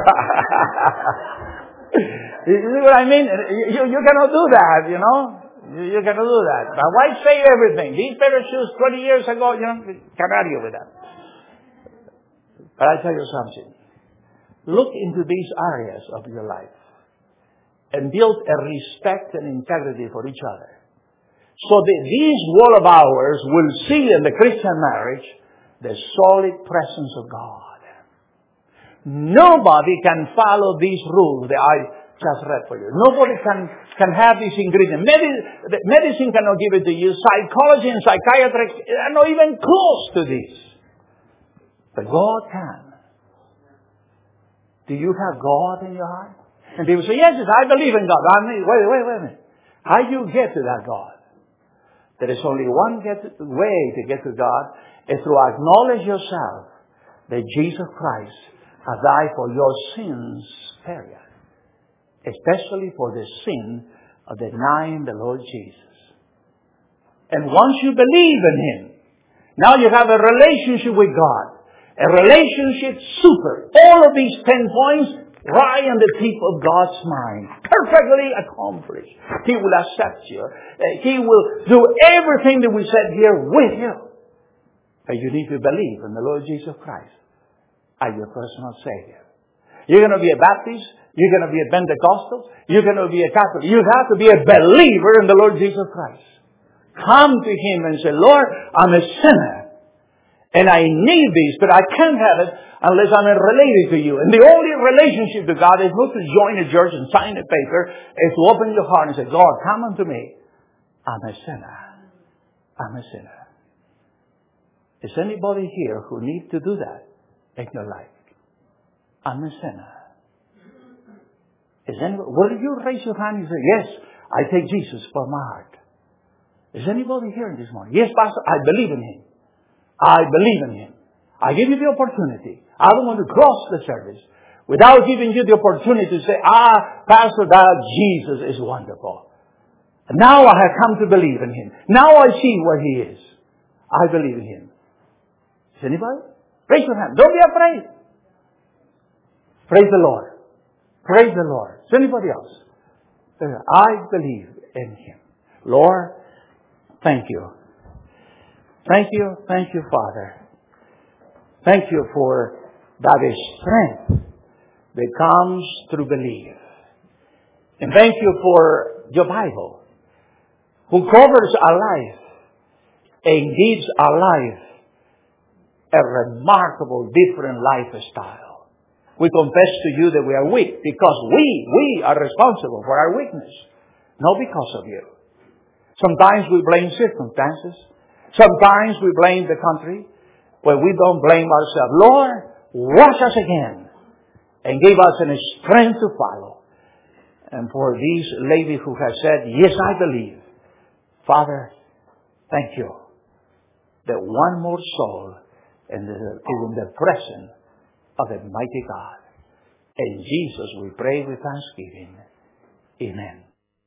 You see what I mean? You cannot do that, you know. You cannot do that. My wife say everything. These pair of shoes 20 years ago, you know, can't argue with that. But I tell you something. Look into these areas of your life and build a respect and integrity for each other. So that this world of ours will see in the Christian marriage the solid presence of God. Nobody can follow these rules that I just read for you. Nobody can have these ingredients. Medicine cannot give it to you. Psychology and psychiatry are not even close to this. But God can. Do you have God in your heart? And people say, yes, I believe in God. Wait a minute. How do you get to that God? There is only one way to get to God, is to acknowledge yourself that Jesus Christ has died for your sins, period. Especially for the sin of denying the Lord Jesus. And once you believe in Him, now you have a relationship with God. A relationship super. All of these 10 points right on the tip of God's mind. Perfectly accomplished. He will accept you. He will do everything that we said here with you. But you need to believe in the Lord Jesus Christ as your personal Savior. You're going to be a Baptist. You're going to be a Pentecostal. You're going to be a Catholic. You have to be a believer in the Lord Jesus Christ. Come to Him and say, Lord, I'm a sinner. And I need this, but I can't have it unless I'm related to you. And the only relationship to God is not to join a church and sign a paper. It's to open your heart and say, God, come unto me. I'm a sinner. I'm a sinner. Is anybody here who needs to do that in your life? I'm a sinner. Is anybody? Will you raise your hand and say, yes, I take Jesus for my heart? Is anybody here this morning? Yes, Pastor, I believe in Him. I believe in Him. I give you the opportunity. I don't want to cross the service without giving you the opportunity to say, Pastor, that Jesus is wonderful. Now I have come to believe in Him. Now I see what He is. I believe in Him. Is anybody? Raise your hand. Don't be afraid. Praise the Lord. Praise the Lord. Is anybody else? I believe in Him. Lord, thank you Thank you, Father. Thank you for that strength that comes through belief. And thank you for your Bible, who covers our life and gives our life a remarkable, different lifestyle. We confess to you that we are weak because we are responsible for our weakness, not because of you. Sometimes we blame circumstances. Sometimes we blame the country, but we don't blame ourselves. Lord, wash us again and give us a strength to follow. And for this lady who has said, yes, I believe, Father, thank you that one more soul is in the presence of the mighty God. In Jesus we pray with thanksgiving. Amen.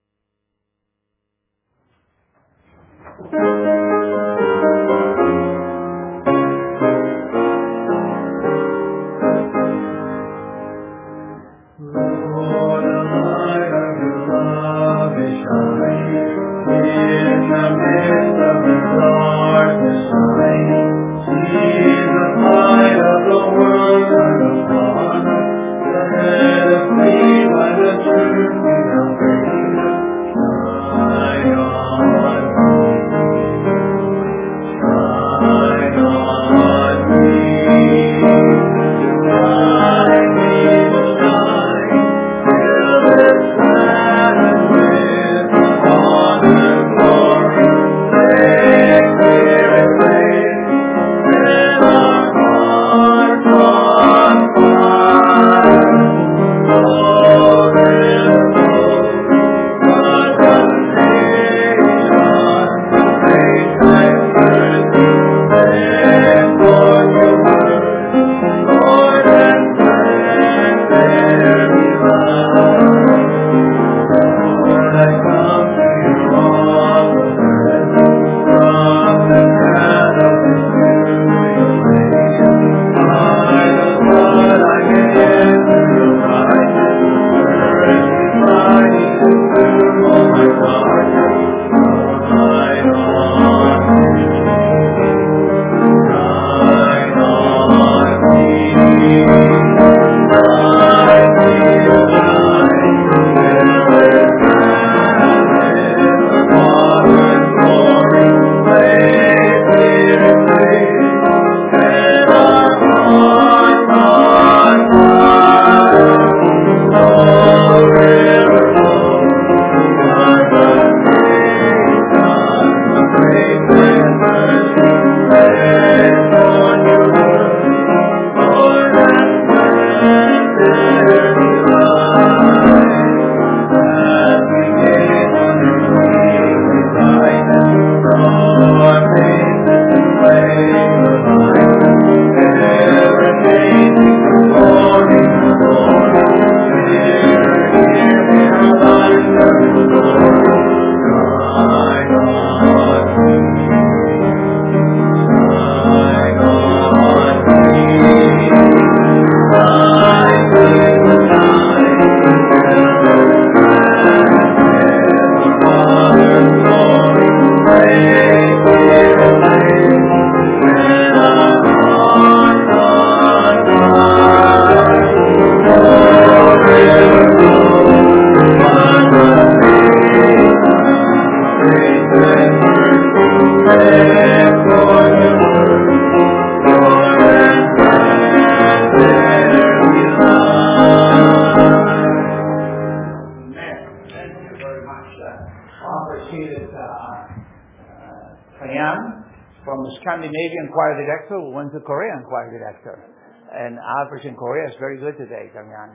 Scandinavian choir director who went to Korean choir director. And Alfred in Korea is very good today, Tanyan.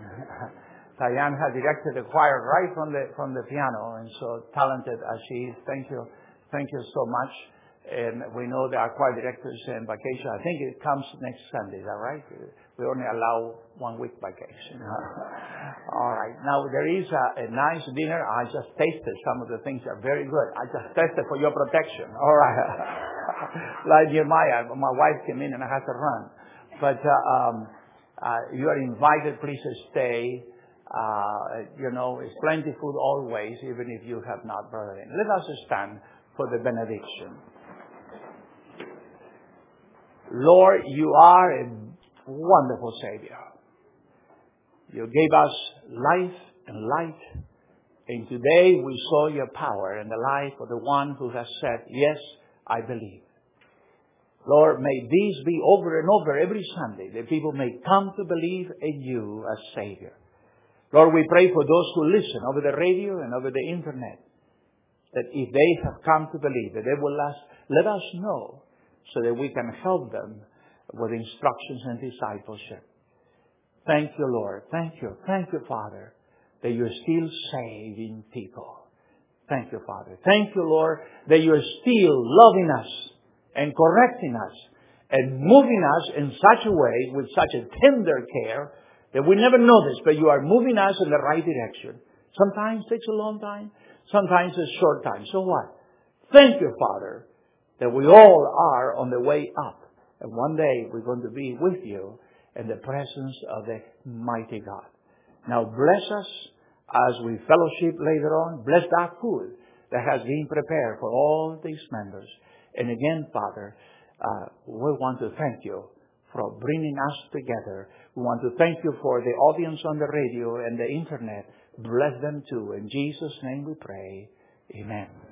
Tanyan has directed the choir right from the piano, and so talented as she is. Thank you so much. And we know that our choir directors in vacation. I think it comes next Sunday. Is that right? We only allow 1 week vacation. All right. Now there is a nice dinner. I just tasted some of the things that are very good. I just tested for your protection. All right. Like Jeremiah, my wife came in and I had to run. But you are invited. Please stay. It's plenty food always, even if you have not brought it in. Let us stand for the benediction. Lord, you are a wonderful Savior. You gave us life and light. And today we saw your power in the life of the one who has said, yes, I believe. Lord, may these be over and over every Sunday, that people may come to believe in you as Savior. Lord, we pray for those who listen over the radio and over the internet, that if they have come to believe, that they will let us know so that we can help them with instructions and discipleship. Thank you, Lord. Thank you. Thank you, Father, that you're still saving people. Thank you, Father. Thank you, Lord, that you're still loving us and correcting us and moving us in such a way, with such a tender care, that we never notice, but you are moving us in the right direction. Sometimes it takes a long time. Sometimes it's a short time. So what? Thank you, Father, that we all are on the way up. And one day we're going to be with you in the presence of the mighty God. Now bless us as we fellowship later on. Bless that food that has been prepared for all these members. And again, Father, we want to thank you for bringing us together. We want to thank you for the audience on the radio and the internet. Bless them too. In Jesus' name we pray. Amen.